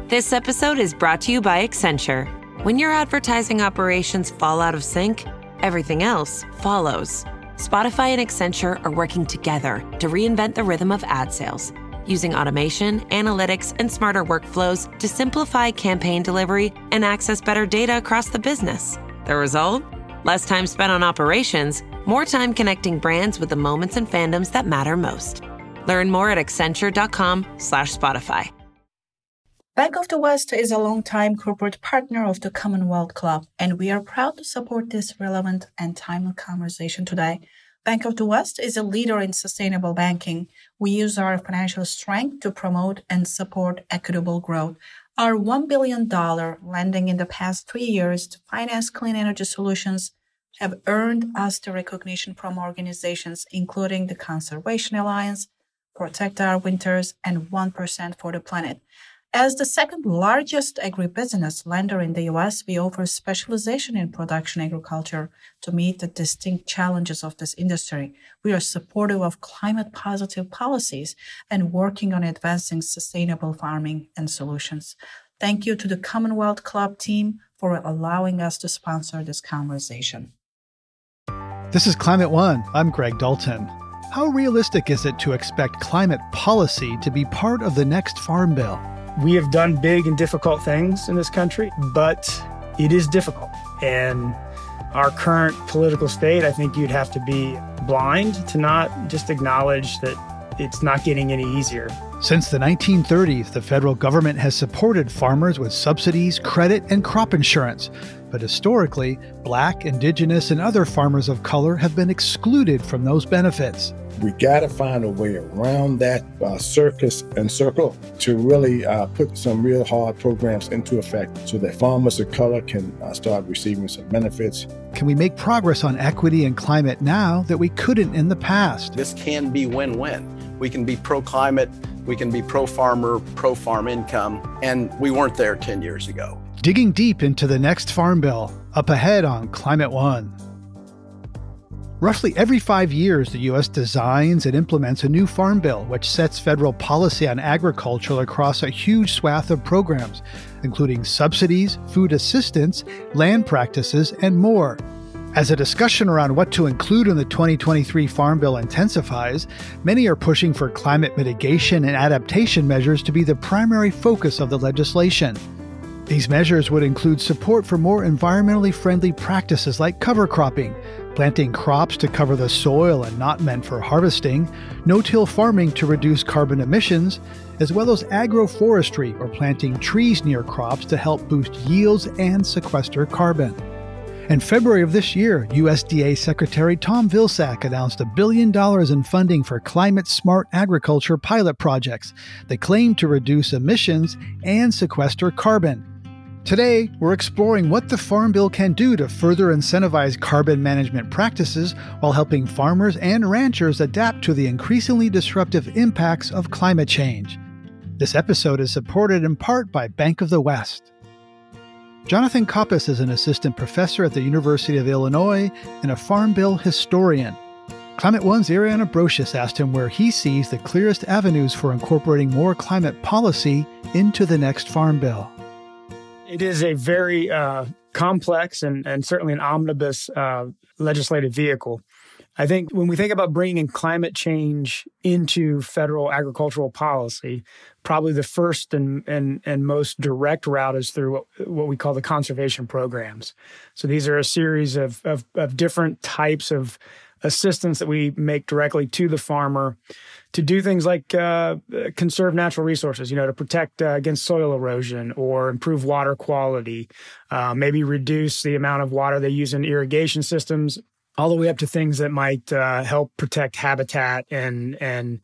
This episode is brought to you by Accenture. When your advertising operations fall out of sync, everything else follows. Spotify and Accenture are working together to reinvent the rhythm of ad sales, using automation, analytics, and smarter workflows to simplify campaign delivery and access better data across the business. The result? Less time spent on operations, more time connecting brands with the moments and fandoms that matter most. Learn more at accenture.com/Spotify. Bank of the West is a longtime corporate partner of the Commonwealth Club, and we are proud to support this relevant and timely conversation today. Bank of the West is a leader in sustainable banking. We use our financial strength to promote and support equitable growth. Our $1 billion lending in the past 3 years to finance clean energy solutions have earned us the recognition from organizations including the Conservation Alliance, Protect Our Winters, and 1% for the Planet. As the second largest agribusiness lender in the U.S., we offer specialization in production agriculture to meet the distinct challenges of this industry. We are supportive of climate-positive policies and working on advancing sustainable farming and solutions. Thank you to the Commonwealth Club team for allowing us to sponsor this conversation. This is Climate One. I'm Greg Dalton. How realistic is it to expect climate policy to be part of the next Farm Bill? We have done big and difficult things in this country, but it is difficult. And our current political state, I think you'd have to be blind to not just acknowledge that it's not getting any easier. Since the 1930s, the federal government has supported farmers with subsidies, credit, and crop insurance. But historically, Black, Indigenous, and other farmers of color have been excluded from those benefits. We got to find a way around that circus and circle to really put some real hard programs into effect so that farmers of color can start receiving some benefits. Can we make progress on equity and climate now that we couldn't in the past? This can be win-win. We can be pro-climate, we can be pro-farmer, pro-farm income, and we weren't there 10 years ago. Digging deep into the next Farm Bill, up ahead on Climate One. Roughly every 5 years, the U.S. designs and implements a new farm bill, which sets federal policy on agriculture across a huge swath of programs, including subsidies, food assistance, land practices, and more. As a discussion around what to include in the 2023 Farm Bill intensifies, many are pushing for climate mitigation and adaptation measures to be the primary focus of the legislation. These measures would include support for more environmentally friendly practices like cover cropping, planting crops to cover the soil and not meant for harvesting, no-till farming to reduce carbon emissions, as well as agroforestry or planting trees near crops to help boost yields and sequester carbon. In February of this year, USDA Secretary Tom Vilsack announced $1 billion in funding for climate-smart agriculture pilot projects that claim to reduce emissions and sequester carbon. Today, we're exploring what the Farm Bill can do to further incentivize carbon management practices while helping farmers and ranchers adapt to the increasingly disruptive impacts of climate change. This episode is supported in part by Bank of the West. Jonathan Koppes is an assistant professor at the University of Illinois and a Farm Bill historian. Climate One's Ariana Brocious asked him where he sees the clearest avenues for incorporating more climate policy into the next Farm Bill. It is a very complex and certainly an omnibus legislative vehicle. I think when we think about bringing climate change into federal agricultural policy, probably the first and most direct route is through what we call the conservation programs. So these are a series of different types of assistance that we make directly to the farmer to do things like conserve natural resources, to protect against soil erosion or improve water quality, maybe reduce the amount of water they use in irrigation systems, all the way up to things that might help protect habitat and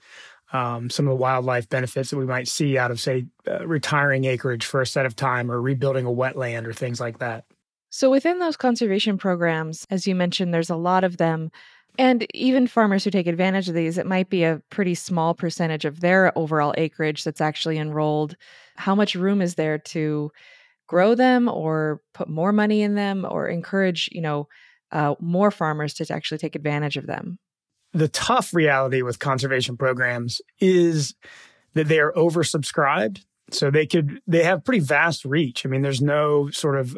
some of the wildlife benefits that we might see out of, say, retiring acreage for a set of time or rebuilding a wetland or things like that. So within those conservation programs, as you mentioned, there's a lot of them. And even farmers who take advantage of these, it might be a pretty small percentage of their overall acreage that's actually enrolled. How much room is there to grow them or put more money in them or encourage, more farmers to actually take advantage of them? The tough reality with conservation programs is that they are oversubscribed. So they have pretty vast reach. I mean, there's no sort of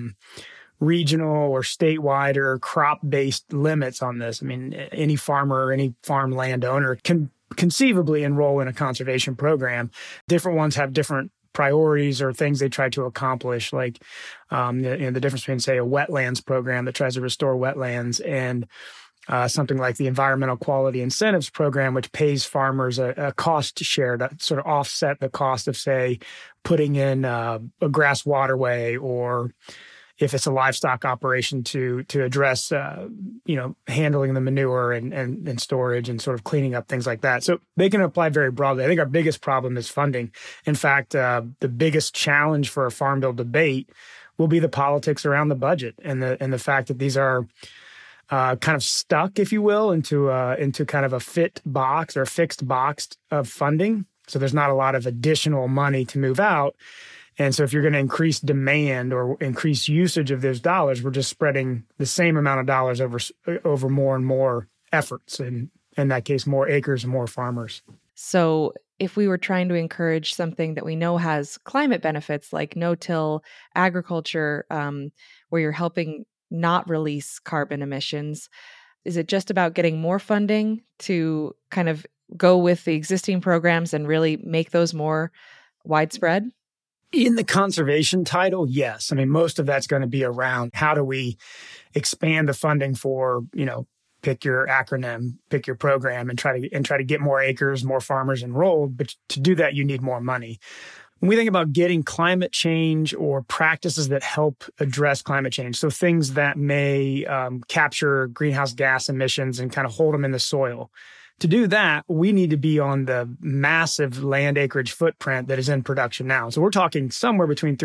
regional or statewide or crop-based limits on this. I mean, any farmer or any farm landowner can conceivably enroll in a conservation program. Different ones have different priorities or things they try to accomplish, like the difference between, say, a wetlands program that tries to restore wetlands and something like the Environmental Quality Incentives Program, which pays farmers a cost share to sort of offset the cost of, say, putting in a grass waterway, or if it's a livestock operation to address, handling the manure and storage and sort of cleaning up things like that. So they can apply very broadly. I think our biggest problem is funding. In fact, the biggest challenge for a Farm Bill debate will be the politics around the budget and the fact that these are kind of stuck, if you will, into kind of a fit box or a fixed box of funding. So there's not a lot of additional money to move out. And so if you're going to increase demand or increase usage of those dollars, we're just spreading the same amount of dollars over more and more efforts, and in that case, more acres and more farmers. So if we were trying to encourage something that we know has climate benefits, like no-till agriculture, where you're helping not release carbon emissions, is it just about getting more funding to kind of go with the existing programs and really make those more widespread? In the conservation title, yes. I mean, most of that's going to be around how do we expand the funding for, pick your acronym, pick your program, and try to get more acres, more farmers enrolled. But to do that, you need more money. When we think about getting climate change or practices that help address climate change, so things that may capture greenhouse gas emissions and kind of hold them in the soil, to do that, we need to be on the massive land acreage footprint that is in production now. So we're talking somewhere between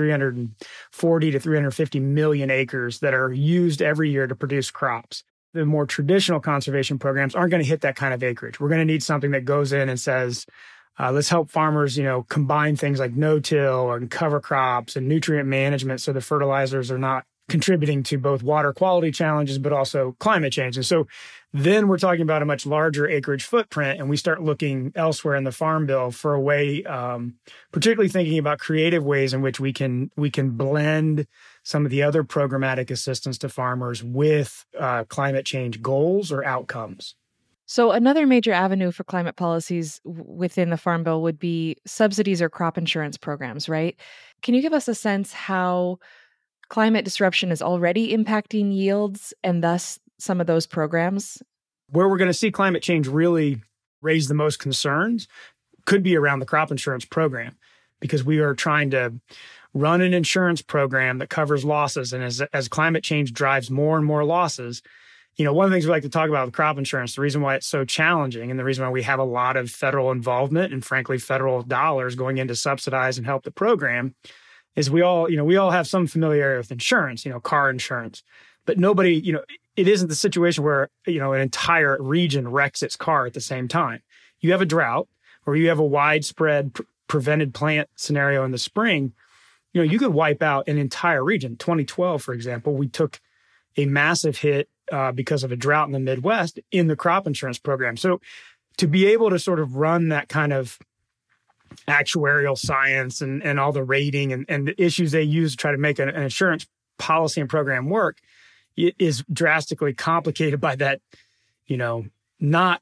340 to 350 million acres that are used every year to produce crops. The more traditional conservation programs aren't going to hit that kind of acreage. We're going to need something that goes in and says, let's help farmers, combine things like no-till and cover crops and nutrient management so the fertilizers are not contributing to both water quality challenges, but also climate change. And so then we're talking about a much larger acreage footprint, and we start looking elsewhere in the Farm Bill for a way, particularly thinking about creative ways in which we can blend some of the other programmatic assistance to farmers with climate change goals or outcomes. So another major avenue for climate policies within the Farm Bill would be subsidies or crop insurance programs, right? Can you give us a sense how climate disruption is already impacting yields and thus some of those programs? Where we're going to see climate change really raise the most concerns could be around the crop insurance program, because we are trying to run an insurance program that covers losses. And as climate change drives more and more losses, one of the things we like to talk about with crop insurance, the reason why it's so challenging and the reason why we have a lot of federal involvement and frankly, federal dollars going in to subsidize and help the program is we all have some familiarity with insurance, car insurance, but nobody, it isn't the situation where, an entire region wrecks its car at the same time. You have a drought or you have a widespread prevented plant scenario in the spring, you could wipe out an entire region. 2012, for example, we took a massive hit because of a drought in the Midwest in the crop insurance program. So to be able to sort of run that kind of actuarial science and all the rating and the issues they use to try to make an insurance policy and program work, it is drastically complicated by that, not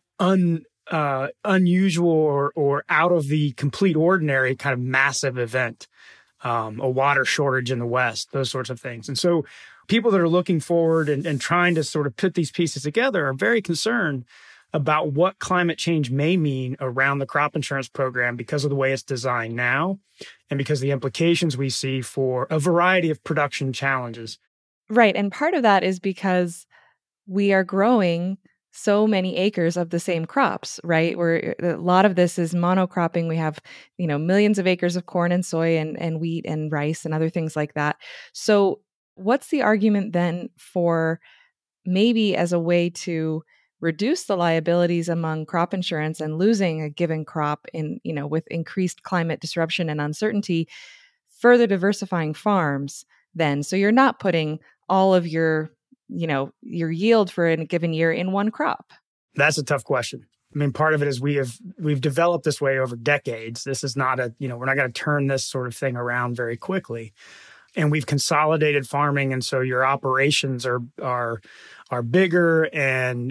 unusual or out of the complete ordinary kind of massive event, a water shortage in the West, those sorts of things. And so people that are looking forward and trying to sort of put these pieces together are very concerned about what climate change may mean around the crop insurance program because of the way it's designed now and because of the implications we see for a variety of production challenges. Right. And part of that is because we are growing so many acres of the same crops, right? Where a lot of this is monocropping. We have, millions of acres of corn and soy and wheat and rice and other things like that. So what's the argument then for maybe as a way to reduce the liabilities among crop insurance and losing a given crop with increased climate disruption and uncertainty, further diversifying farms then? So you're not putting all of your yield for a given year in one crop. That's a tough question. I mean, part of it is we've developed this way over decades. This is not we're not going to turn this sort of thing around very quickly. And we've consolidated farming, and so your operations are bigger, and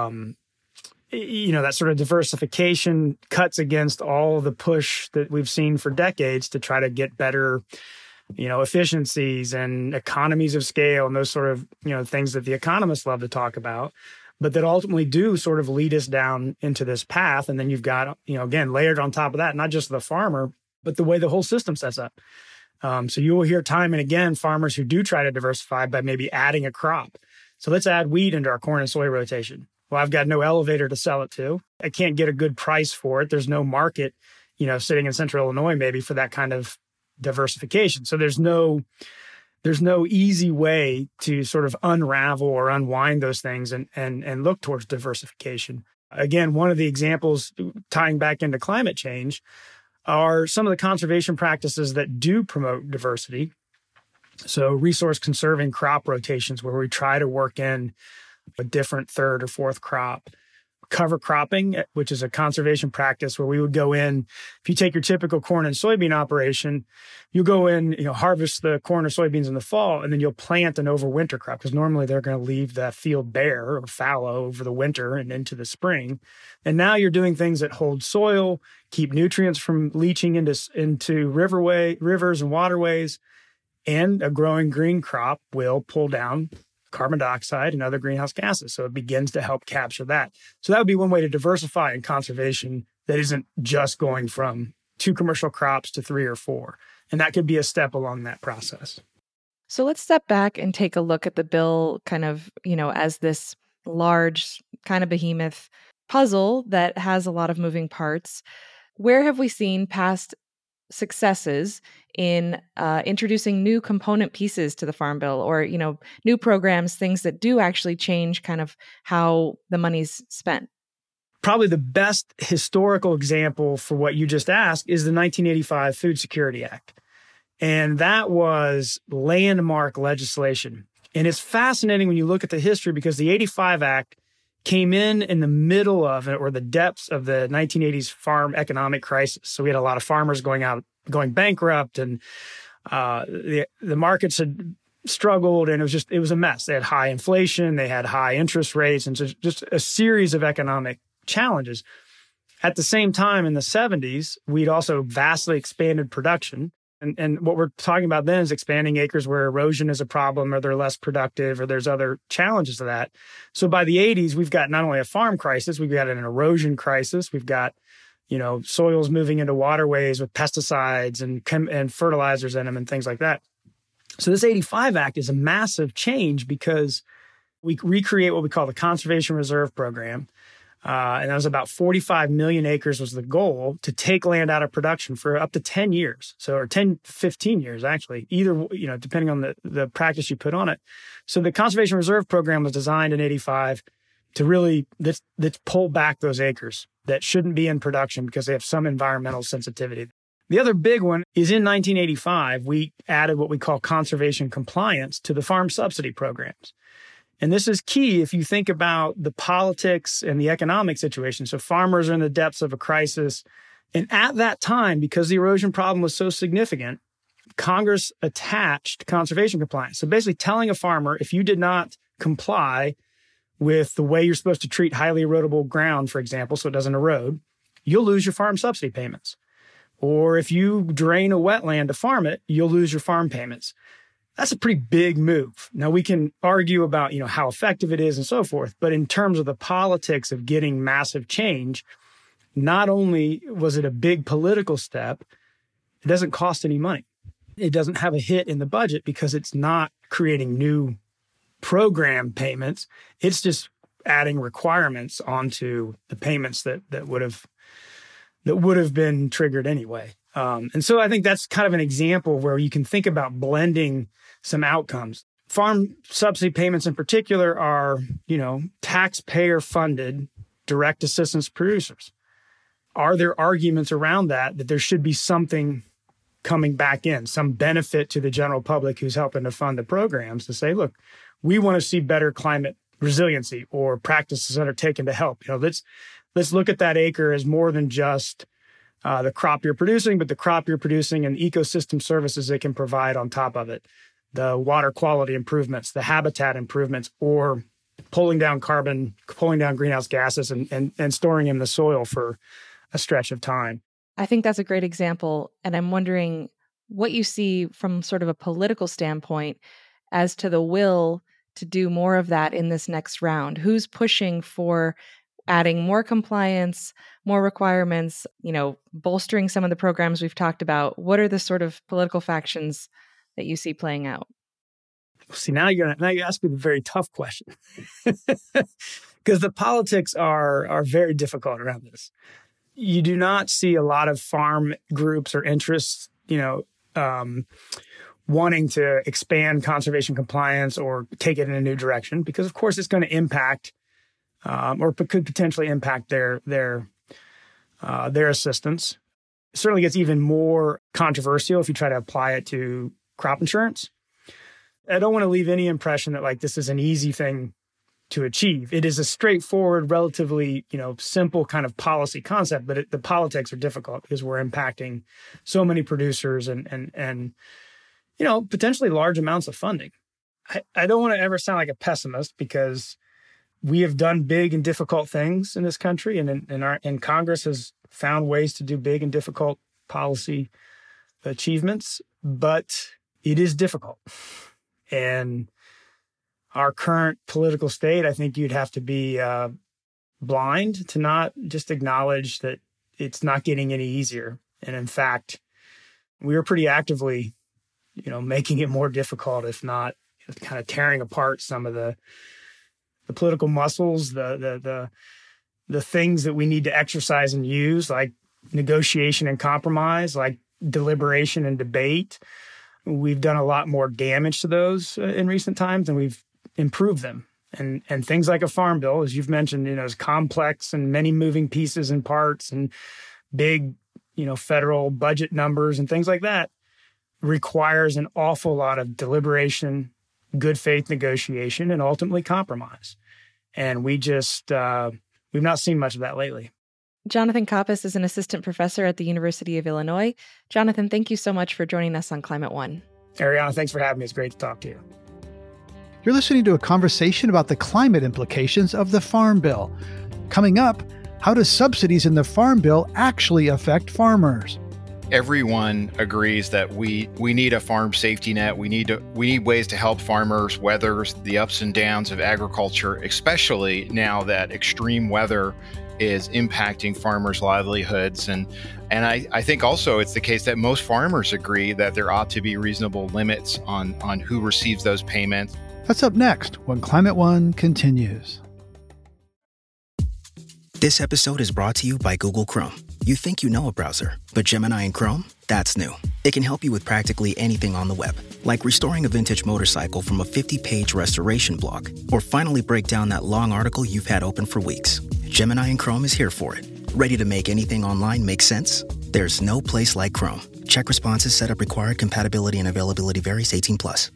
that sort of diversification cuts against all the push that we've seen for decades to try to get better, efficiencies and economies of scale and those sort of things that the economists love to talk about, but that ultimately do sort of lead us down into this path. And then you've got again layered on top of that, not just the farmer, but the way the whole system sets up. So you will hear time and again farmers who do try to diversify by maybe adding a crop. So let's add wheat into our corn and soy rotation. Well, I've got no elevator to sell it to. I can't get a good price for it. There's no market, sitting in central Illinois maybe for that kind of diversification. So there's no easy way to sort of unravel or unwind those things and look towards diversification. Again, one of the examples tying back into climate change are some of the conservation practices that do promote diversity. So resource conserving crop rotations, where we try to work in a different third or fourth crop. Cover cropping, which is a conservation practice where we would go in, if you take your typical corn and soybean operation, you go in, harvest the corn or soybeans in the fall, and then you'll plant an overwinter crop, because normally they're going to leave that field bare or fallow over the winter and into the spring. And now you're doing things that hold soil, keep nutrients from leaching into rivers and waterways, and a growing green crop will pull down carbon dioxide and other greenhouse gases. So it begins to help capture that. So that would be one way to diversify in conservation that isn't just going from 2 commercial crops to 3 or 4. And that could be a step along that process. So let's step back and take a look at the bill kind of, as this large kind of behemoth puzzle that has a lot of moving parts. Where have we seen past successes in introducing new component pieces to the Farm Bill, or new programs, things that do actually change kind of how the money's spent? Probably the best historical example for what you just asked is the 1985 Food Security Act. And that was landmark legislation. And it's fascinating when you look at the history, because the 85 Act came in the middle of it, or the depths of the 1980s farm economic crisis. So we had a lot of farmers going bankrupt, and the markets had struggled, and it was a mess. They had high inflation, they had high interest rates, and just a series of economic challenges. At the same time, in the 70s, we'd also vastly expanded production. And what we're talking about then is expanding acres where erosion is a problem, or they're less productive, or there's other challenges to that. So by the 80s, we've got not only a farm crisis, we've got an erosion crisis. We've got, soils moving into waterways with pesticides and fertilizers in them and things like that. So this 85 Act is a massive change, because we recreate what we call the Conservation Reserve Program. And that was about 45 million acres was the goal, to take land out of production for up to 10 years. Or 10, 15 years, actually, either, depending on the practice you put on it. So the Conservation Reserve Program was designed in 85 to really, let's pull back those acres that shouldn't be in production because they have some environmental sensitivity. The other big one is in 1985, we added what we call conservation compliance to the farm subsidy programs. And this is key if you think about the politics and the economic situation. So farmers are in the depths of a crisis. And at that time, because the erosion problem was so significant, Congress attached conservation compliance. So basically telling a farmer, if you did not comply with the way you're supposed to treat highly erodible ground, for example, so it doesn't erode, you'll lose your farm subsidy payments. Or if you drain a wetland to farm it, you'll lose your farm payments. That's a pretty big move. Now, we can argue about, how effective it is and so forth, but in terms of the politics of getting massive change, not only was it a big political step, it doesn't cost any money. It doesn't have a hit in the budget because it's not creating new program payments. It's just adding requirements onto the payments that would have been triggered anyway. And so I think that's kind of an example where you can think about blending some outcomes. Farm subsidy payments in particular are, taxpayer-funded direct assistance to producers. Are there arguments around that there should be something coming back in, some benefit to the general public who's helping to fund the programs, to say, look, we want to see better climate resiliency or practices that are taken to help. let's look at that acre as more than just the crop you're producing, but the crop you're producing and ecosystem services it can provide on top of it. The water quality improvements, the habitat improvements, or pulling down carbon, pulling down greenhouse gases and storing in the soil for a stretch of time. I think that's a great example. And I'm wondering what you see from sort of a political standpoint as to the will to do more of that in this next round. Who's pushing for adding more compliance, more requirements, bolstering some of the programs we've talked about? What are the sort of political factions that you see playing out? See, now you ask me the very tough question, because the politics are very difficult around this. You do not see a lot of farm groups or interests, wanting to expand conservation compliance or take it in a new direction, because of course it's going to impact or could potentially impact their assistance. It certainly gets even more controversial if you try to apply it to crop insurance. I don't want to leave any impression that this is an easy thing to achieve. It is a straightforward, relatively simple kind of policy concept, but the politics are difficult because we're impacting so many producers and potentially large amounts of funding. I don't want to ever sound like a pessimist, because we have done big and difficult things in this country, and Congress has found ways to do big and difficult policy achievements, but it is difficult. And our current political state, I think you'd have to be blind to not just acknowledge that it's not getting any easier. And in fact, we are pretty actively, making it more difficult, if not kind of tearing apart some of the political muscles, the things that we need to exercise and use, like negotiation and compromise, like deliberation and debate. We've done a lot more damage to those in recent times, and we've improved them. And things like a farm bill, as you've mentioned, is complex and many moving pieces and parts and big, federal budget numbers and things like that, requires an awful lot of deliberation, good faith negotiation, and ultimately compromise. And we just, we've not seen much of that lately. Jonathan Kappes is an assistant professor at the University of Illinois. Jonathan, thank you so much for joining us on Climate One. Ariana, thanks for having me. It's great to talk to you. You're listening to a conversation about the climate implications of the Farm Bill. Coming up, how do subsidies in the Farm Bill actually affect farmers? Everyone agrees that we need a farm safety net. We need ways to help farmers weather the ups and downs of agriculture, especially now that extreme weather is impacting farmers' livelihoods. And I think also it's the case that most farmers agree that there ought to be reasonable limits on who receives those payments. That's up next when Climate One continues. This episode is brought to you by Google Chrome. You think you know a browser, but Gemini and Chrome? That's new. It can help you with practically anything on the web, like restoring a vintage motorcycle from a 50-page restoration blog, or finally break down that long article you've had open for weeks. Gemini and Chrome is here for it. Ready to make anything online make sense? There's no place like Chrome. Check responses, setup required, compatibility and availability varies, 18+.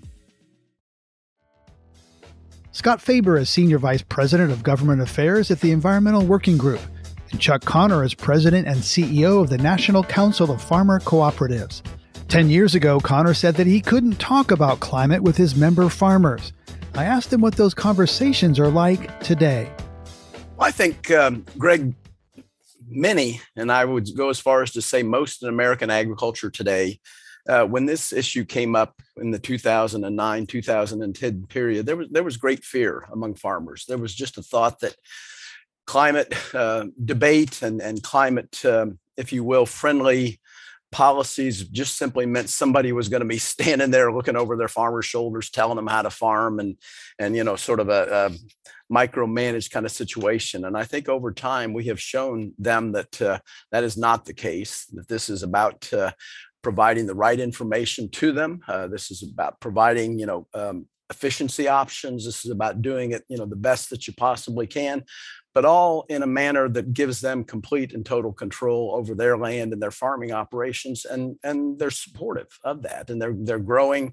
Scott Faber is Senior Vice President of Government Affairs at the Environmental Working Group, and Chuck Connor is President and CEO of the National Council of Farmer Cooperatives. 10 years ago, Connor said that he couldn't talk about climate with his member farmers. I asked him what those conversations are like today. Well, I think, Greg, many, and I would go as far as to say most in American agriculture today, when this issue came up in the 2009, 2010 period, there was great fear among farmers. There was just a thought that climate debate and climate, if you will, friendly policies just simply meant somebody was going to be standing there looking over their farmers' shoulders, telling them how to farm and sort of a micromanaged kind of situation. And I think over time we have shown them that that is not the case, that this is about providing the right information to them. This is about providing, efficiency options. This is about doing it, the best that you possibly can, but all in a manner that gives them complete and total control over their land and their farming operations. And they're supportive of that. And they're growing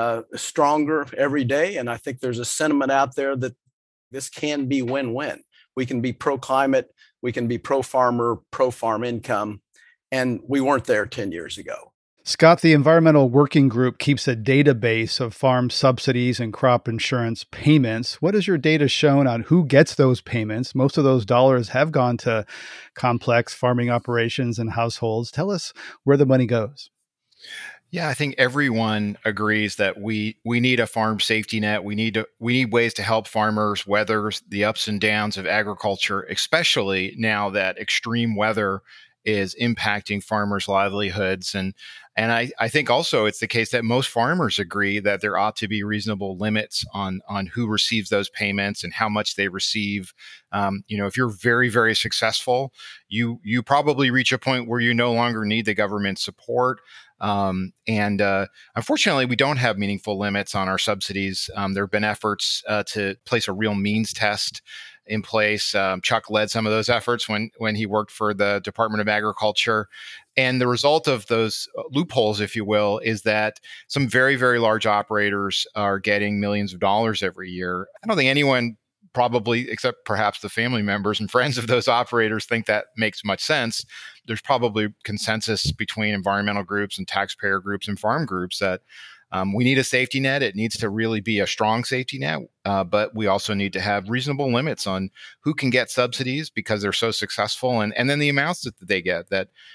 stronger every day. And I think there's a sentiment out there that this can be win-win. We can be pro-climate, we can be pro-farmer, pro-farm income, and we weren't there 10 years ago. Scott, the Environmental Working Group keeps a database of farm subsidies and crop insurance payments. What has your data shown on who gets those payments? Most of those dollars have gone to complex farming operations and households. Tell us where the money goes. Yeah, I think everyone agrees that we need a farm safety net. We need ways to help farmers weather the ups and downs of agriculture, especially now that extreme weather is impacting farmers' livelihoods. And I think also it's the case that most farmers agree that there ought to be reasonable limits on who receives those payments and how much they receive. If you're very, very successful, you probably reach a point where you no longer need the government support. Unfortunately, we don't have meaningful limits on our subsidies. There have been efforts to place a real means test in place. Chuck led some of those efforts when he worked for the Department of Agriculture. And the result of those loopholes, if you will, is that some very, very large operators are getting millions of dollars every year. I don't think anyone probably, except perhaps the family members and friends of those operators, think that makes much sense. There's probably consensus between environmental groups and taxpayer groups and farm groups that we need a safety net. It needs to really be a strong safety net, but we also need to have reasonable limits on who can get subsidies because they're so successful, and then the amounts that they get.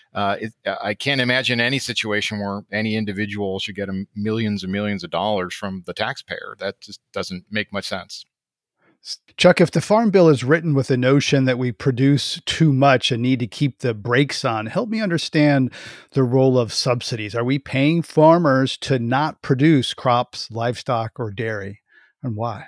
I can't imagine any situation where any individual should get millions and millions of dollars from the taxpayer. That just doesn't make much sense. Chuck, if the Farm Bill is written with the notion that we produce too much and need to keep the brakes on, help me understand the role of subsidies. Are we paying farmers to not produce crops, livestock, or dairy, and why?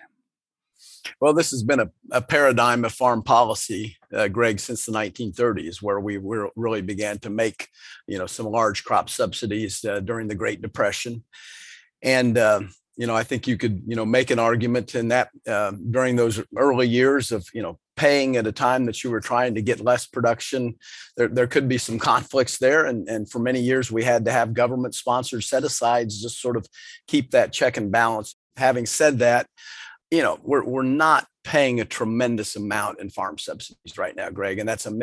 Well, this has been a paradigm of farm policy, Greg, since the 1930s, where we really began to make, some large crop subsidies during the Great Depression. And I think you could, make an argument in that during those early years of, paying at a time that you were trying to get less production, there could be some conflicts there. And for many years, we had to have government-sponsored set-asides just sort of keep that check and balance. Having said that, we're not paying a tremendous amount in farm subsidies right now, Greg, and that's a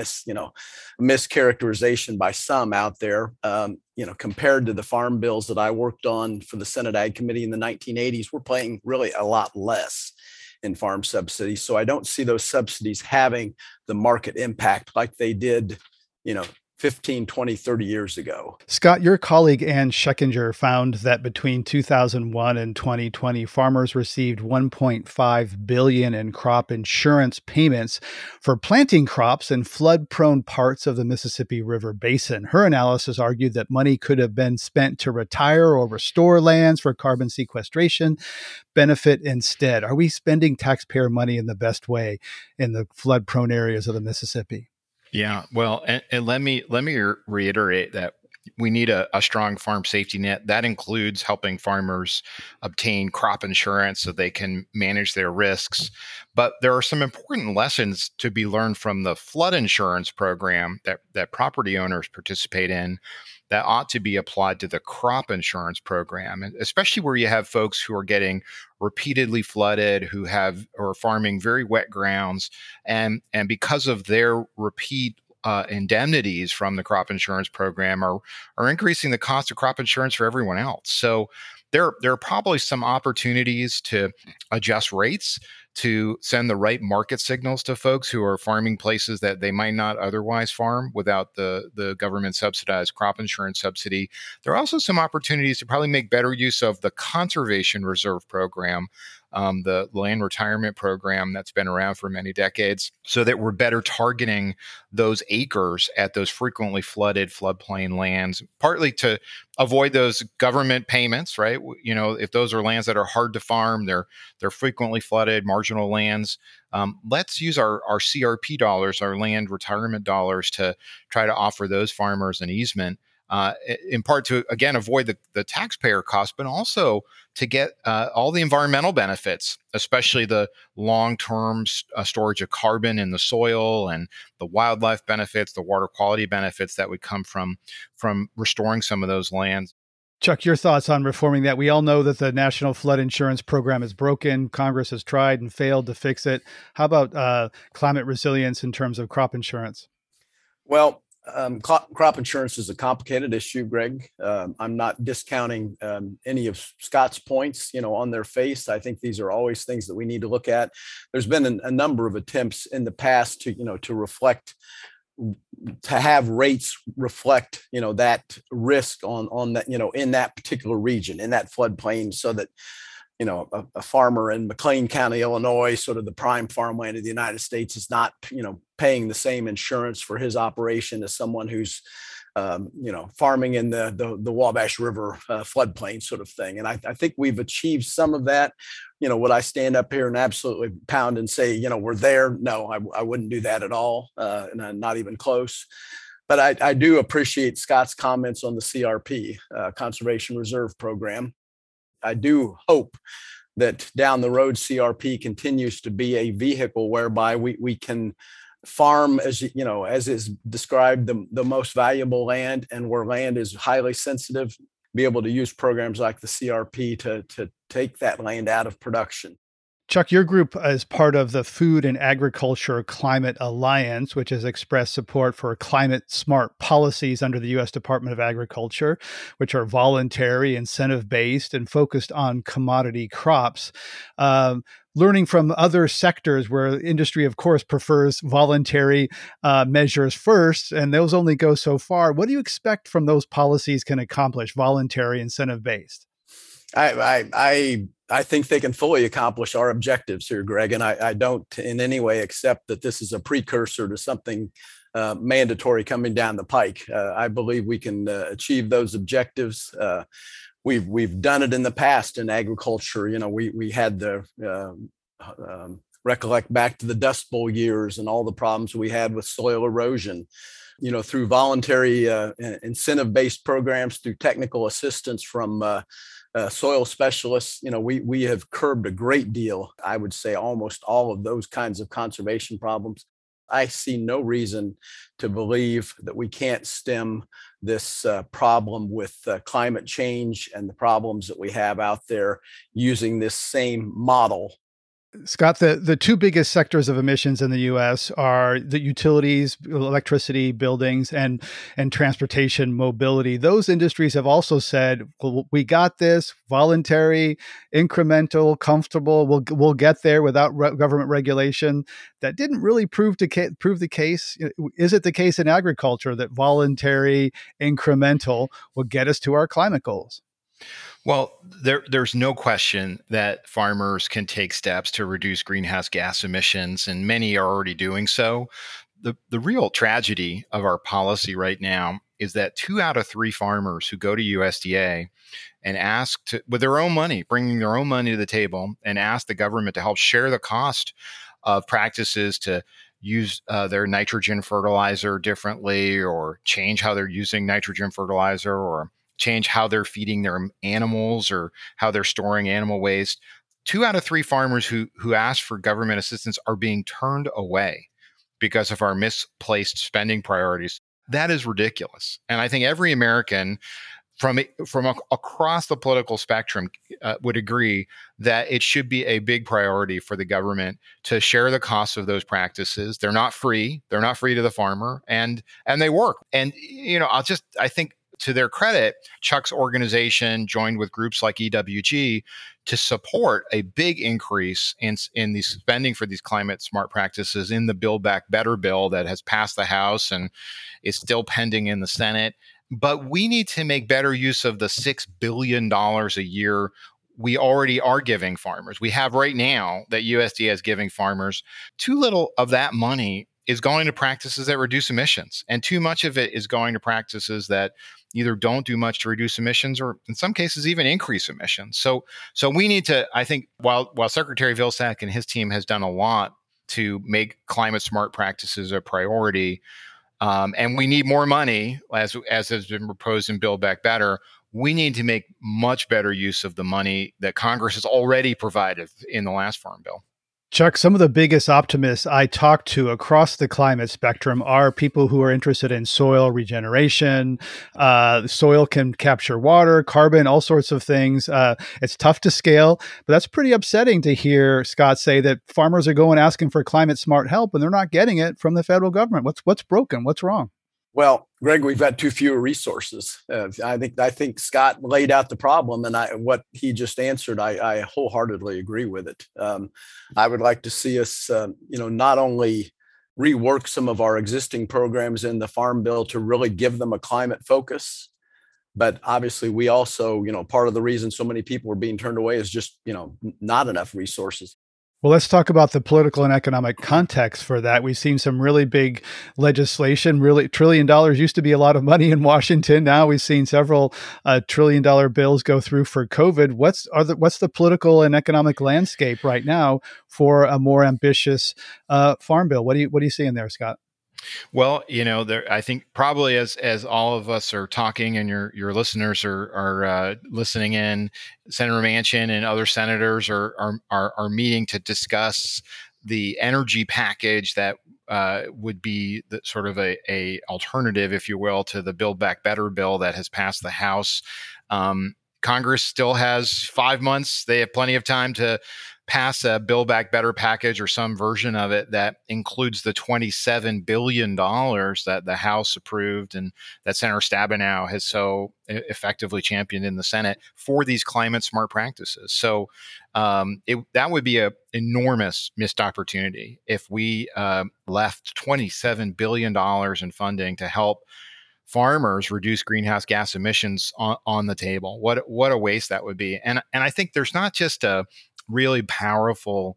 mischaracterization by some out there. Compared to the farm bills that I worked on for the Senate Ag Committee in the 1980s, we're paying really a lot less in farm subsidies. So I don't see those subsidies having the market impact like they did, 15, 20, 30 years ago. Scott, your colleague Ann Schechinger found that between 2001 and 2020, farmers received $1.5 billion in crop insurance payments for planting crops in flood-prone parts of the Mississippi River Basin. Her analysis argued that money could have been spent to retire or restore lands for carbon sequestration benefit instead. Are we spending taxpayer money in the best way in the flood-prone areas of the Mississippi? Yeah, well, and let me reiterate that we need a strong farm safety net. That includes helping farmers obtain crop insurance so they can manage their risks. But there are some important lessons to be learned from the flood insurance program that property owners participate in that ought to be applied to the crop insurance program, and especially where you have folks who are getting repeatedly flooded, who are farming very wet grounds, and because of their repeat indemnities from the crop insurance program are increasing the cost of crop insurance for everyone else. So there are probably some opportunities to adjust rates, to send the right market signals to folks who are farming places that they might not otherwise farm without the government subsidized crop insurance subsidy. There are also some opportunities to probably make better use of the Conservation Reserve Program, the land retirement program that's been around for many decades, so that we're better targeting those acres at those frequently flooded floodplain lands, partly to avoid those government payments, right? If those are lands that are hard to farm, they're frequently flooded, marginal lands. Let's use our CRP dollars, our land retirement dollars, to try to offer those farmers an easement. In part to, again, avoid the taxpayer cost, but also to get all the environmental benefits, especially the long-term storage of carbon in the soil and the wildlife benefits, the water quality benefits that would come from restoring some of those lands. Chuck, your thoughts on reforming that? We all know that the National Flood Insurance Program is broken. Congress has tried and failed to fix it. How about climate resilience in terms of crop insurance? Well, crop insurance is a complicated issue, Greg. I'm not discounting any of Scott's points, on their face. I think these are always things that we need to look at. There's been a number of attempts in the past to reflect, to have rates reflect, that risk on that, in that particular region, in that floodplain, so that a farmer in McLean County, Illinois, sort of the prime farmland of the United States, is not, paying the same insurance for his operation as someone who's, farming in the Wabash River floodplain sort of thing. And I think we've achieved some of that. Would I stand up here and absolutely pound and say, we're there? No, I wouldn't do that at all, and not even close. But I do appreciate Scott's comments on the CRP, Conservation Reserve Program. I do hope that down the road, CRP continues to be a vehicle whereby we can farm, as is described, the most valuable land, and where land is highly sensitive, be able to use programs like the CRP to take that land out of production. Chuck, your group is part of the Food and Agriculture Climate Alliance, which has expressed support for climate smart policies under the U.S. Department of Agriculture, which are voluntary, incentive-based, and focused on commodity crops. Learning from other sectors where industry, of course, prefers voluntary measures first, and those only go so far. What do you expect from those policies can accomplish, voluntary, incentive-based? I think they can fully accomplish our objectives here, Greg, and I don't in any way accept that this is a precursor to something mandatory coming down the pike. I believe we can achieve those objectives. We've done it in the past in agriculture. We had the recollect back to the Dust Bowl years and all the problems we had with soil erosion. Through voluntary incentive-based programs, through technical assistance from soil specialists, we have curbed a great deal. I would say almost all of those kinds of conservation problems. I see no reason to believe that we can't stem this problem with climate change and the problems that we have out there using this same model. Scott, the two biggest sectors of emissions in the U.S. are the utilities, electricity, buildings, and transportation mobility. Those industries have also said, well, we got this, voluntary, incremental, comfortable, we'll get there without government regulation. That didn't really prove the case. Is it the case in agriculture that voluntary, incremental will get us to our climate goals? Well, there's no question that farmers can take steps to reduce greenhouse gas emissions, and many are already doing so. The real tragedy of our policy right now is that 2 out of 3 farmers who go to USDA and ask to, with their own money, bringing their own money to the table, and ask the government to help share the cost of practices to use their nitrogen fertilizer differently, or change how they're using nitrogen fertilizer, or change how they're feeding their animals or how they're storing animal waste. 2 out of 3 farmers who ask for government assistance are being turned away because of our misplaced spending priorities. That is ridiculous. And I think every American from across the political spectrum would agree that it should be a big priority for the government to share the costs of those practices. They're not free. They're not free to the farmer, and they work. And I think, to their credit, Chuck's organization joined with groups like EWG to support a big increase in the spending for these climate smart practices in the Build Back Better bill that has passed the House and is still pending in the Senate. But we need to make better use of the $6 billion a year we already are giving farmers. We have right now that USDA is giving farmers. Too little of that money is going to practices that reduce emissions, and too much of it is going to practices that either don't do much to reduce emissions, or in some cases even increase emissions. So we need to, I think, while Secretary Vilsack and his team has done a lot to make climate smart practices a priority, and we need more money, as has been proposed in Build Back Better, we need to make much better use of the money that Congress has already provided in the last Farm Bill. Chuck, some of the biggest optimists I talk to across the climate spectrum are people who are interested in soil regeneration. Soil can capture water, carbon, all sorts of things. It's tough to scale, but that's pretty upsetting to hear Scott say that farmers are going asking for climate smart help and they're not getting it from the federal government. What's broken? What's wrong? Well, Greg, we've got too few resources. I think Scott laid out the problem, and what he just answered, I wholeheartedly agree with it. I would like to see us, not only rework some of our existing programs in the Farm Bill to really give them a climate focus, but obviously we also, part of the reason so many people are being turned away is just, not enough resources. Well, let's talk about the political and economic context for that. We've seen some really big legislation. Really, $1 trillion used to be a lot of money in Washington. Now we've seen several $1 trillion bills go through for COVID. What's the political and economic landscape right now for a more ambitious farm bill? What do you see in there, Scott? Well, I think probably as all of us are talking and your listeners are listening in, Senator Manchin and other senators are meeting to discuss the energy package that would be the sort of a alternative, if you will, to the Build Back Better bill that has passed the House. Congress still has 5 months. They have plenty of time to pass a Build Back Better package or some version of it that includes the $27 billion that the House approved and that Senator Stabenow has so effectively championed in the Senate for these climate smart practices. So that would be an enormous missed opportunity if we left $27 billion in funding to help farmers reduce greenhouse gas emissions on the table. What a waste that would be. And I think there's not just a really powerful,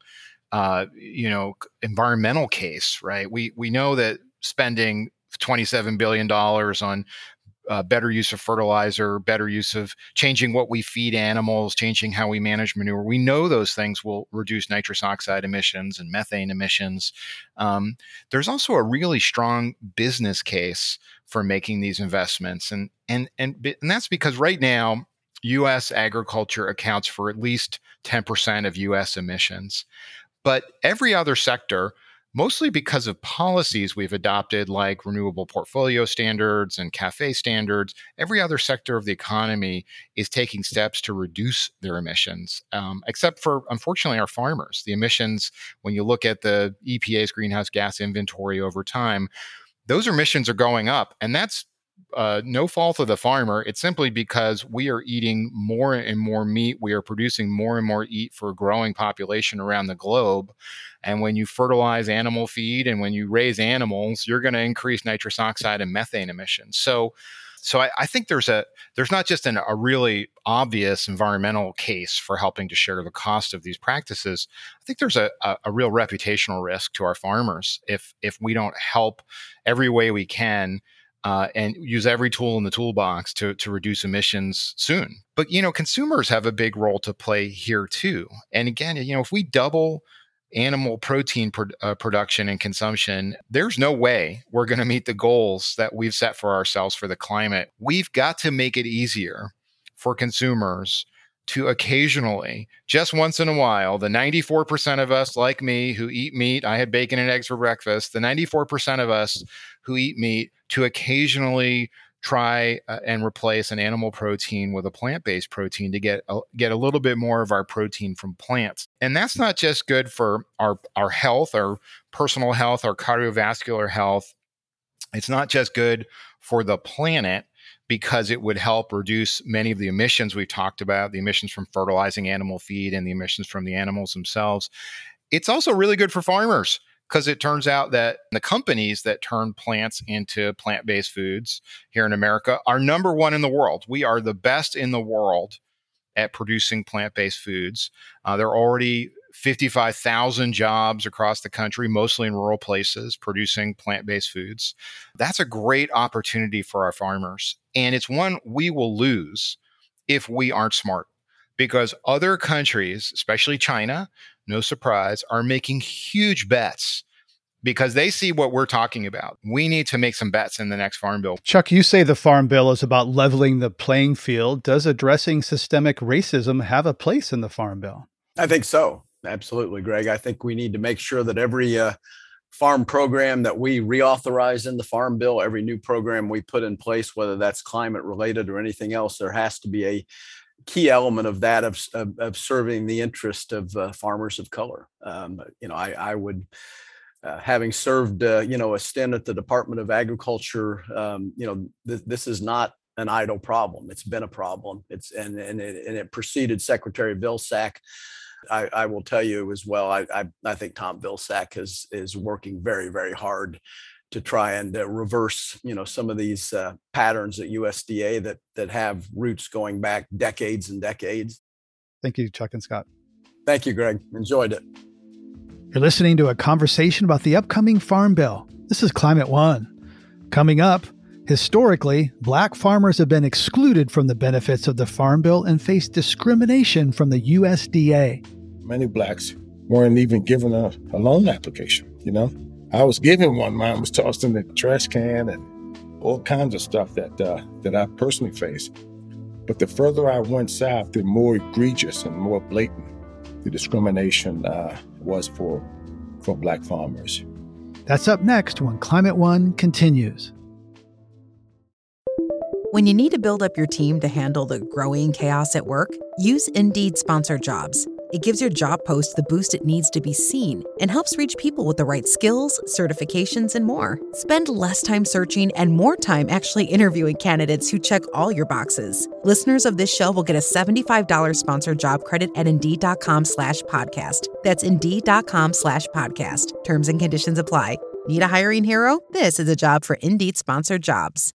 environmental case, right? We know that spending $27 billion on better use of fertilizer, better use of changing what we feed animals, changing how we manage manure. We know those things will reduce nitrous oxide emissions and methane emissions. There's also a really strong business case for making these investments. And that's because right now, U.S. agriculture accounts for at least 10% of U.S. emissions. But every other sector, mostly because of policies we've adopted like renewable portfolio standards and CAFE standards, every other sector of the economy is taking steps to reduce their emissions, except for, unfortunately, our farmers. The emissions, when you look at the EPA's greenhouse gas inventory over time, those emissions are going up. And that's no fault of the farmer. It's simply because we are eating more and more meat. We are producing more and more meat for a growing population around the globe. And when you fertilize animal feed and when you raise animals, you're going to increase nitrous oxide and methane emissions. So I think there's not just a really obvious environmental case for helping to share the cost of these practices. I think there's a real reputational risk to our farmers if we don't help every way we can and use every tool in the toolbox to reduce emissions soon. But, consumers have a big role to play here too. And again, if we double animal protein production and consumption, there's no way we're going to meet the goals that we've set for ourselves for the climate. We've got to make it easier for consumers to occasionally, just once in a while, the 94% of us like me who eat meat, I had bacon and eggs for breakfast, the 94% of us who eat meat to occasionally try and replace an animal protein with a plant-based protein to get a little bit more of our protein from plants. And that's not just good for our health, our personal health, our cardiovascular health. It's not just good for the planet because it would help reduce many of the emissions we've talked about, the emissions from fertilizing animal feed and the emissions from the animals themselves. It's also really good for farmers, because it turns out that the companies that turn plants into plant-based foods here in America are number one in the world. We are the best in the world at producing plant-based foods. There are already 55,000 jobs across the country, mostly in rural places, producing plant-based foods. That's a great opportunity for our farmers. And it's one we will lose if we aren't smart, because other countries, especially China, no surprise, are making huge bets because they see what we're talking about. We need to make some bets in the next Farm Bill. Chuck, you say the Farm Bill is about leveling the playing field. Does addressing systemic racism have a place in the Farm Bill? I think so. Absolutely, Greg. I think we need to make sure that every farm program that we reauthorize in the Farm Bill, every new program we put in place, whether that's climate related or anything else, there has to be a key element of that of serving the interest of farmers of color. I would, having served, a stint at the Department of Agriculture, this is not an idle problem. It's been a problem. And it preceded Secretary Vilsack. I will tell you as well, I think Tom Vilsack is working very, very hard to try and reverse, some of these patterns at USDA that have roots going back decades and decades. Thank you, Chuck and Scott. Thank you, Greg. Enjoyed it. You're listening to a conversation about the upcoming Farm Bill. This is Climate One. Coming up, historically, Black farmers have been excluded from the benefits of the Farm Bill and face discrimination from the USDA. Many Blacks weren't even given a loan application, I was given one. Mine was tossed in the trash can and all kinds of stuff that I personally faced. But the further I went south, the more egregious and more blatant the discrimination was for Black farmers. That's up next when Climate One continues. When you need to build up your team to handle the growing chaos at work, use Indeed Sponsored Jobs. It gives your job post the boost it needs to be seen and helps reach people with the right skills, certifications, and more. Spend less time searching and more time actually interviewing candidates who check all your boxes. Listeners of this show will get a $75 sponsored job credit at Indeed.com/podcast. That's Indeed.com/podcast. Terms and conditions apply. Need a hiring hero? This is a job for Indeed Sponsored Jobs.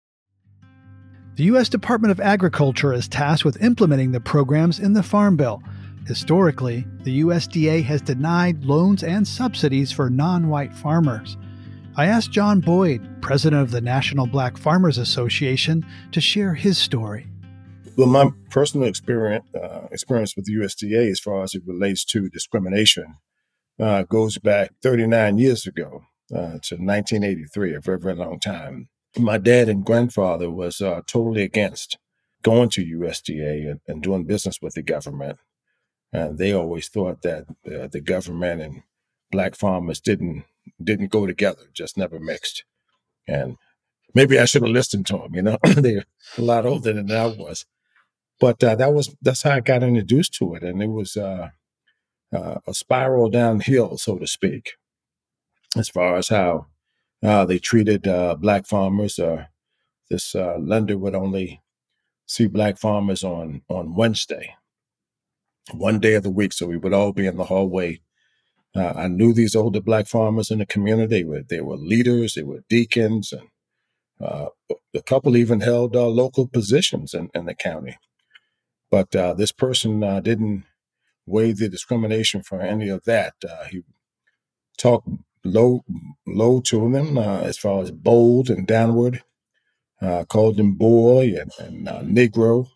The U.S. Department of Agriculture is tasked with implementing the programs in the Farm Bill. Historically, the USDA has denied loans and subsidies for non-white farmers. I asked John Boyd, president of the National Black Farmers Association, to share his story. Well, my personal experience with the USDA as far as it relates to discrimination goes back 39 years ago to 1983, a very, very long time. My dad and grandfather was totally against going to USDA and doing business with the government. They always thought that the government and Black farmers didn't go together, just never mixed. And maybe I should have listened to them. They're a lot older than I was. But that's how I got introduced to it, and it was a spiral downhill, so to speak, as far as how they treated Black farmers. This lender would only see Black farmers on Wednesday, one day of the week. So we would all be in the hallway. I knew these older Black farmers in the community. They were leaders, they were deacons, and a couple even held local positions in the county. But this person didn't weigh the discrimination for any of that. He talked low to them as far as bold and downward, called them boy and Negro.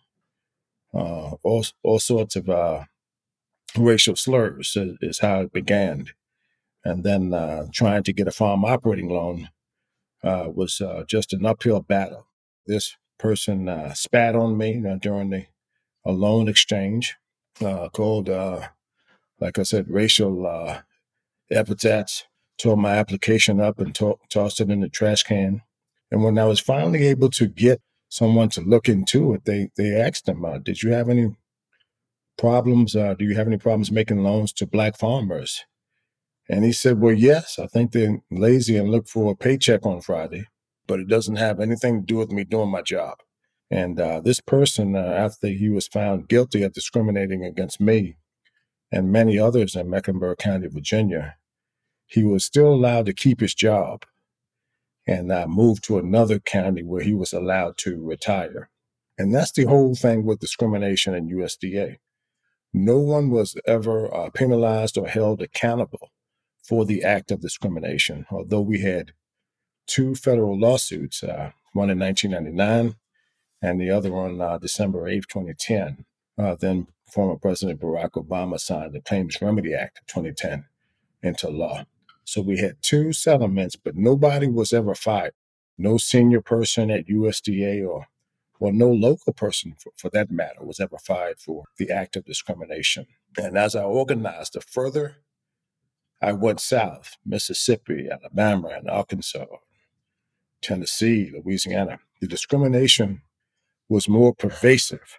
All sorts of racial slurs is how it began. And then trying to get a farm operating loan was just an uphill battle. This person spat on me during a loan exchange, called, like I said, racial epithets, tore my application up and tossed it in the trash can. And when I was finally able to get someone to look into it, they asked him, did you have any problems? Do you have any problems making loans to Black farmers? And he said, well, yes, I think they're lazy and look for a paycheck on Friday, but it doesn't have anything to do with me doing my job. And this person, after he was found guilty of discriminating against me and many others in Mecklenburg County, Virginia, he was still allowed to keep his job and moved to another county where he was allowed to retire. And that's the whole thing with discrimination in USDA. No one was ever penalized or held accountable for the act of discrimination, although we had two federal lawsuits, one in 1999 and the other on December 8th, 2010. Then former President Barack Obama signed the Claims Remedy Act of 2010 into law. So we had two settlements, but nobody was ever fired. No senior person at USDA or Well, no local person, for that matter, was ever fired for the act of discrimination. And as I organized, the further I went south, Mississippi, Alabama, and Arkansas, Tennessee, Louisiana, the discrimination was more pervasive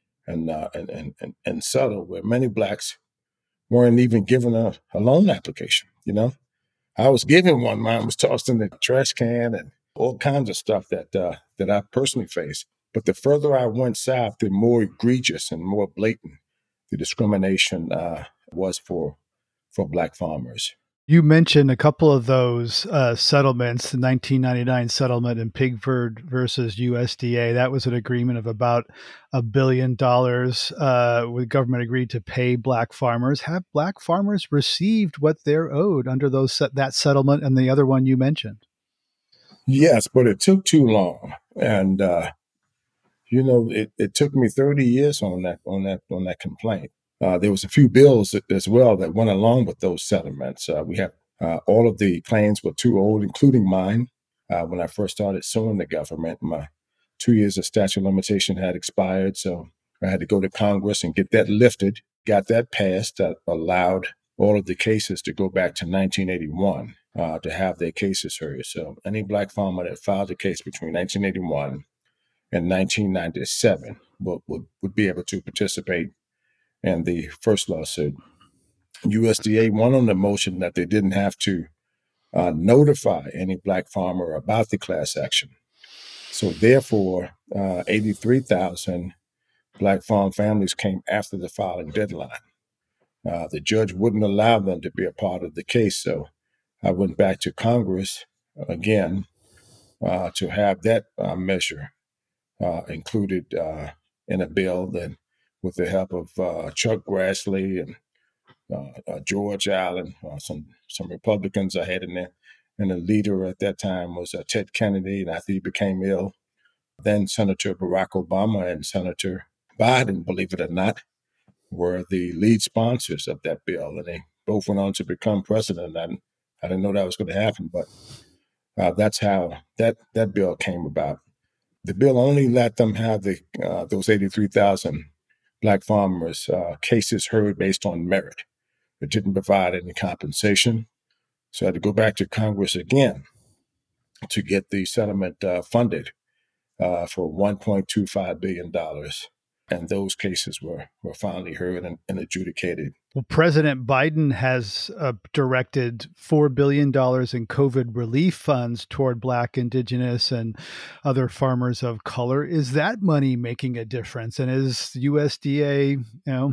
and subtle, where many blacks weren't even given a loan application. I was given one. Mine was tossed in the trash can and all kinds of stuff that I personally faced. But the further I went south, the more egregious and more blatant the discrimination was for Black farmers. You mentioned a couple of those settlements, the 1999 settlement in Pigford versus USDA. That was an agreement of about $1 billion with government agreed to pay Black farmers. Have Black farmers received what they're owed under that settlement and the other one you mentioned? Yes, but it took too long. And, it took me 30 years on that complaint. There was a few bills as well that went along with those settlements. We have all of the claims were too old, including mine. When I first started suing the government, my 2 years of statute of limitation had expired, so I had to go to Congress and get that lifted. Got that passed that allowed all of the cases to go back to 1981 to have their cases heard. So any Black farmer that filed a case between 1981 and 1997 would be able to participate in the first lawsuit. USDA won on the motion that they didn't have to notify any Black farmer about the class action. So therefore, 83,000 Black farm families came after the filing deadline. The judge wouldn't allow them to be a part of the case. So I went back to Congress again to have that measure included in a bill that, with the help of Chuck Grassley and George Allen, some Republicans I had in there. And the leader at that time was Ted Kennedy, and after he became ill, then Senator Barack Obama and Senator Biden, believe it or not, were the lead sponsors of that bill. And they both went on to become president. I didn't know that was going to happen, but that's how that bill came about. The bill only let them have those 83,000 Black farmers' cases heard based on merit. It didn't provide any compensation. So I had to go back to Congress again to get the settlement funded for $1.25 billion. And those cases were finally heard and adjudicated. Well, President Biden has directed $4 billion in COVID relief funds toward Black, Indigenous, and other farmers of color. Is that money making a difference? And is USDA,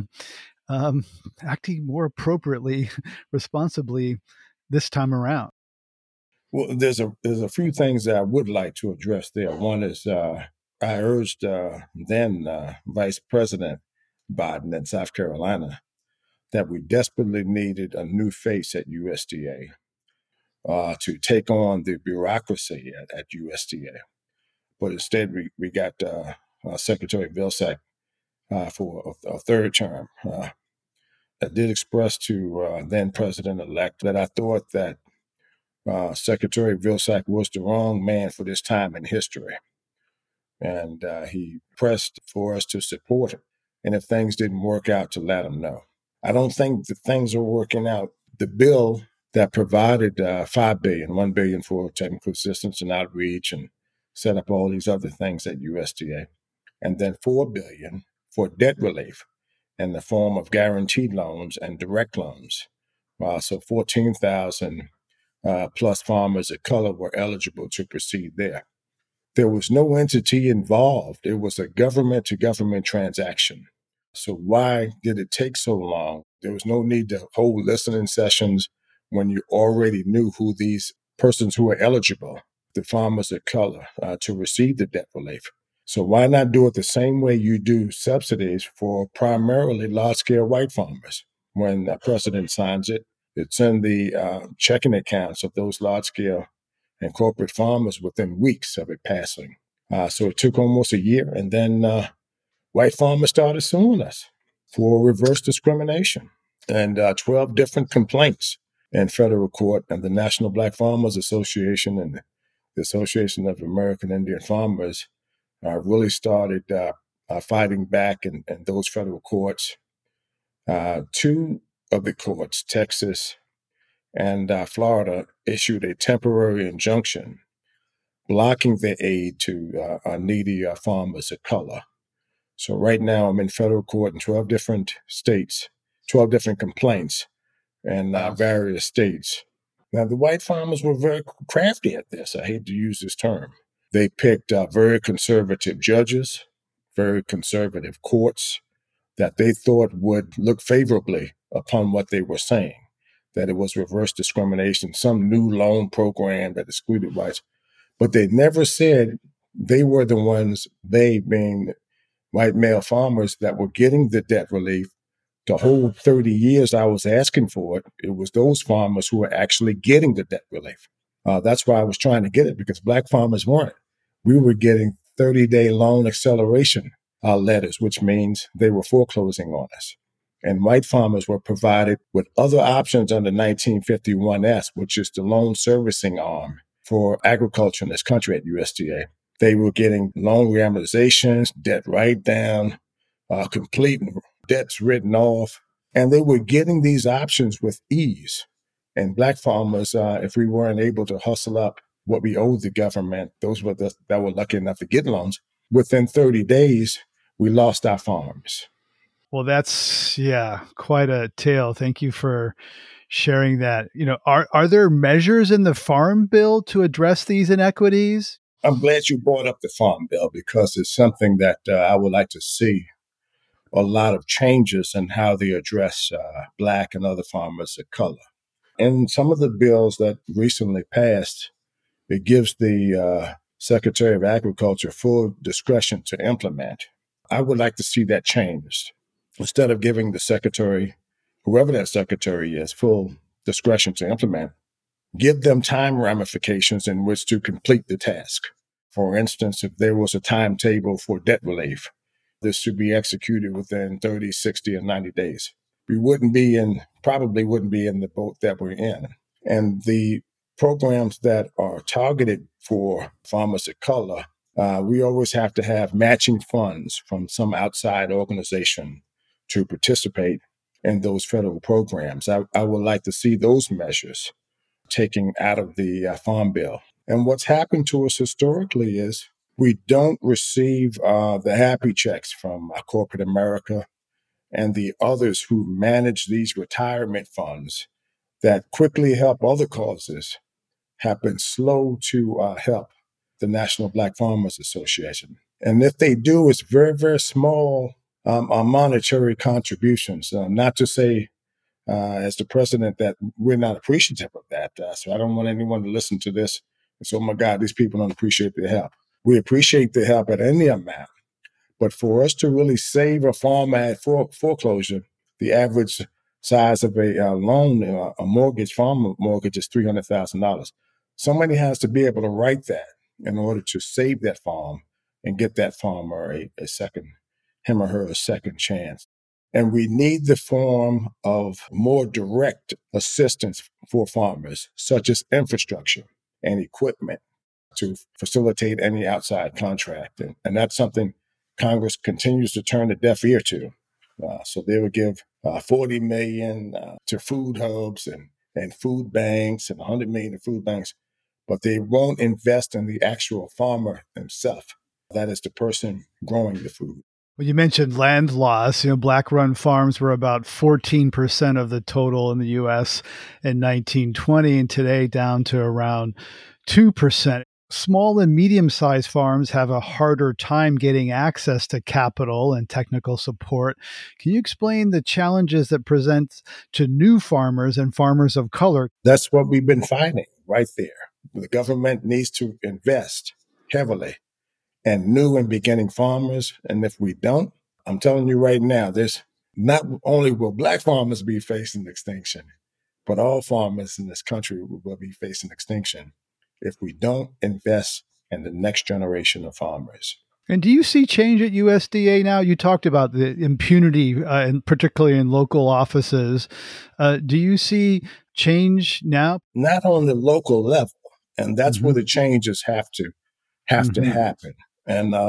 acting more appropriately, responsibly this time around? Well, there's a few things that I would like to address there. One is I urged then Vice President Biden in South Carolina that we desperately needed a new face at USDA to take on the bureaucracy at USDA. But instead, we got Secretary Vilsack for a third term. I did express to then President-elect that I thought that Secretary Vilsack was the wrong man for this time in history. And he pressed for us to support him. And if things didn't work out, to let him know. I don't think that things are working out. The bill that provided $5 billion, $1 billion for technical assistance and outreach and set up all these other things at USDA, and then $4 billion for debt relief in the form of guaranteed loans and direct loans. So 14,000 plus farmers of color were eligible to proceed there. There was no entity involved. It was a government-to-government transaction. So why did it take so long? There was no need to hold listening sessions when you already knew who these persons who were eligible, the farmers of color, to receive the debt relief. So why not do it the same way you do subsidies for primarily large-scale white farmers? When the president signs it, it's in the checking accounts of those large-scale and corporate farmers within weeks of it passing. So it took almost a year, and then white farmers started suing us for reverse discrimination, and 12 different complaints in federal court, and the National Black Farmers Association and the Association of American Indian Farmers really started fighting back in those federal courts. Two of the courts, Texas and Florida, issued a temporary injunction blocking the aid to needy farmers of color. So right now I'm in federal court in 12 different states, 12 different complaints in various states. Now, the white farmers were very crafty at this. I hate to use this term. They picked very conservative judges, very conservative courts that they thought would look favorably upon what they were saying, that it was reverse discrimination, some new loan program that excluded whites. But they never said they were the ones, they being white male farmers, that were getting the debt relief. The whole 30 years I was asking for it, it was those farmers who were actually getting the debt relief. That's why I was trying to get it, because black farmers weren't. We were getting 30-day loan acceleration letters, which means they were foreclosing on us. And white farmers were provided with other options under 1951S, which is the loan servicing arm for agriculture in this country at USDA. They were getting loan reamortizations, debt write-down, complete debts written off, and they were getting these options with ease. And black farmers, if we weren't able to hustle up what we owed the government, those were that were lucky enough to get loans, within 30 days, we lost our farms. Well, that's, quite a tale. Thank you for sharing that. Are there measures in the Farm Bill to address these inequities? I'm glad you brought up the Farm Bill, because it's something that I would like to see a lot of changes in how they address black and other farmers of color. In some of the bills that recently passed, it gives the Secretary of Agriculture full discretion to implement. I would like to see that changed. Instead of giving the secretary, whoever that secretary is, full discretion to implement, give them time ramifications in which to complete the task. For instance, if there was a timetable for debt relief, this should be executed within 30, 60, and 90 days. We probably wouldn't be in the boat that we're in. And the programs that are targeted for farmers of color, we always have to have matching funds from some outside organization to participate in those federal programs. I would like to see those measures taken out of the Farm Bill. And what's happened to us historically is we don't receive the happy checks from corporate America and the others who manage these retirement funds that quickly help other causes, have been slow to help the National Black Farmers Association. And if they do, it's very, very small monetary contributions. Not to say, as the president, that we're not appreciative of that. So I don't want anyone to listen to this and say, oh my God, these people don't appreciate the help. We appreciate the help at any amount. But for us to really save a farmer at foreclosure, the average size of a loan, a mortgage, farm mortgage, is $300,000. Somebody has to be able to write that in order to save that farm and get that farmer him or her a second chance. And we need the form of more direct assistance for farmers, such as infrastructure and equipment to facilitate any outside contract. And that's something Congress continues to turn a deaf ear to. So they would give $40 million to food hubs and food banks, and $100 million to food banks, but they won't invest in the actual farmer himself. That is the person growing the food. Well, you mentioned land loss. Black-run farms were about 14% of the total in the U.S. in 1920, and today down to around 2%. Small and medium-sized farms have a harder time getting access to capital and technical support. Can you explain the challenges that present to new farmers and farmers of color? That's what we've been fighting right there. The government needs to invest heavily in new and beginning farmers. And if we don't, I'm telling you right now, there's not only will black farmers be facing extinction, but all farmers in this country will be facing extinction if we don't invest in the next generation of farmers. And do you see change at USDA now? You talked about the impunity, and particularly in local offices. Do you see change now? Not on the local level, and that's where the changes have to happen. And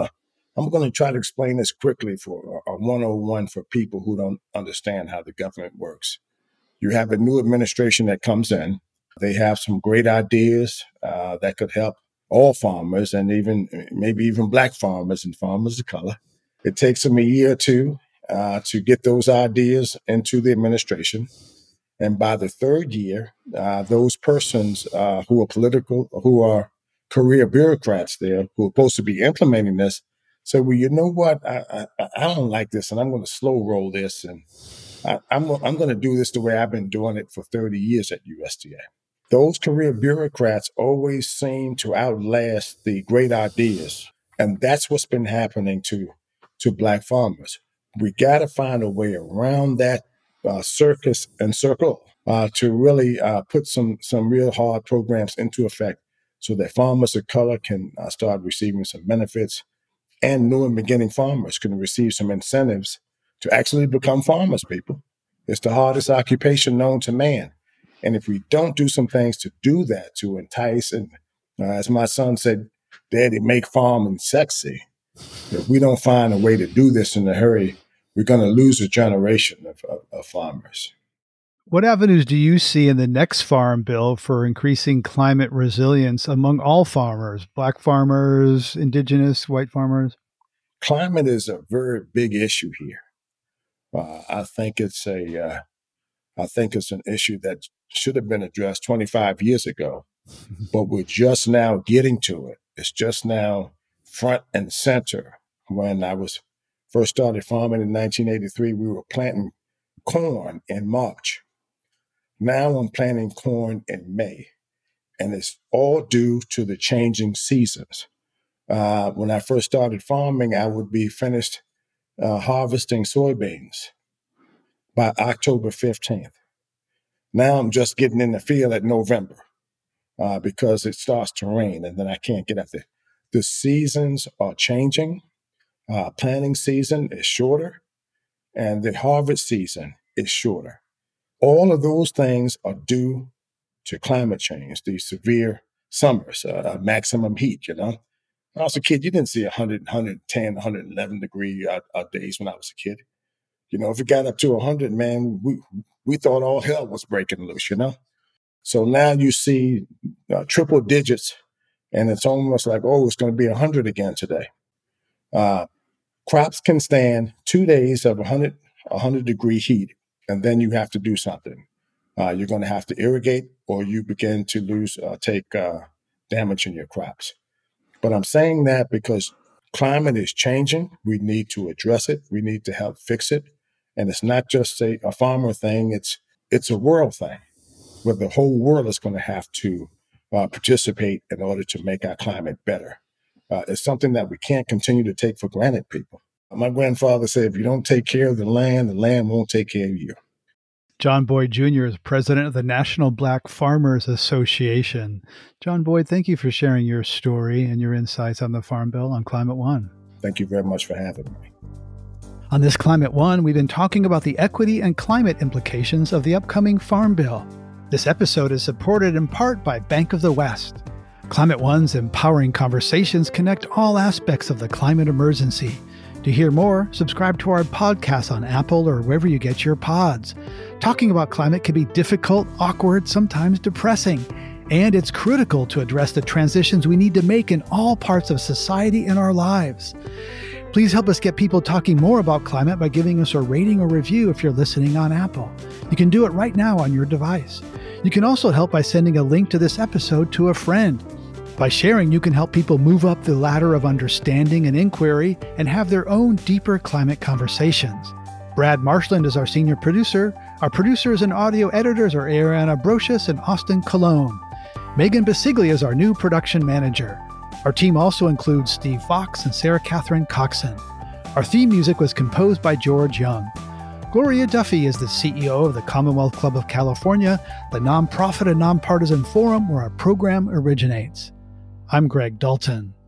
I'm going to try to explain this quickly for a 101 for people who don't understand how the government works. You have a new administration that comes in. They have some great ideas that could help all farmers and maybe even Black farmers and farmers of color. It takes them a year or two to get those ideas into the administration. And by the third year, those persons who are career bureaucrats there, who are supposed to be implementing this, say, well, you know what? I don't like this, and I'm going to slow roll this, and I'm going to do this the way I've been doing it for 30 years at USDA. Those career bureaucrats always seem to outlast the great ideas, and that's what's been happening to Black farmers. We got to find a way around that circus and circle to really put some real hard programs into effect so that farmers of color can start receiving some benefits, and new and beginning farmers can receive some incentives to actually become farmers, people. It's the hardest occupation known to man. And if we don't do some things to do that, to entice, and as my son said, Daddy, make farming sexy. If we don't find a way to do this in a hurry, we're going to lose a generation of farmers. What avenues do you see in the next farm bill for increasing climate resilience among all farmers, Black farmers, indigenous, white farmers? Climate is a very big issue here. I think it's an issue that should have been addressed 25 years ago, but we're just now getting to it. It's just now front and center. When I first started farming in 1983, we were planting corn in March. Now I'm planting corn in May, and it's all due to the changing seasons. When I first started farming, I would be finished harvesting soybeans by October 15th. Now I'm just getting in the field at November because it starts to rain, and then I can't get out there. The seasons are changing. Planting season is shorter, and the harvest season is shorter. All of those things are due to climate change, these severe summers, maximum heat, When I was a kid, you didn't see 100, 110, 111 degree days when I was a kid. If it got up to 100, man, we thought all hell was breaking loose, So now you see triple digits, and it's almost like, it's going to be 100 again today. Crops can stand 2 days of 100 degree heat, and then you have to do something. You're going to have to irrigate, or you begin to take damage in your crops. But I'm saying that because climate is changing. We need to address it. We need to help fix it. And it's not just a farmer thing. It's a world thing where the whole world is going to have to participate in order to make our climate better. It's something that we can't continue to take for granted, people. My grandfather said, if you don't take care of the land won't take care of you. John Boyd Jr. is president of the National Black Farmers Association. John Boyd, thank you for sharing your story and your insights on the Farm Bill on Climate One. Thank you very much for having me. On this Climate One, we've been talking about the equity and climate implications of the upcoming Farm Bill. This episode is supported in part by Bank of the West. Climate One's empowering conversations connect all aspects of the climate emergency. To hear more, subscribe to our podcast on Apple or wherever you get your pods. Talking about climate can be difficult, awkward, sometimes depressing, and it's critical to address the transitions we need to make in all parts of society and our lives. Please help us get people talking more about climate by giving us a rating or review if you're listening on Apple. You can do it right now on your device. You can also help by sending a link to this episode to a friend. By sharing, you can help people move up the ladder of understanding and inquiry and have their own deeper climate conversations. Brad Marshland is our senior producer. Our producers and audio editors are Ariana Brocious and Austin Colon. Megan Basiglia is our new production manager. Our team also includes Steve Fox and Sarah Catherine Coxon. Our theme music was composed by George Young. Gloria Duffy is the CEO of the Commonwealth Club of California, the nonprofit and nonpartisan forum where our program originates. I'm Greg Dalton.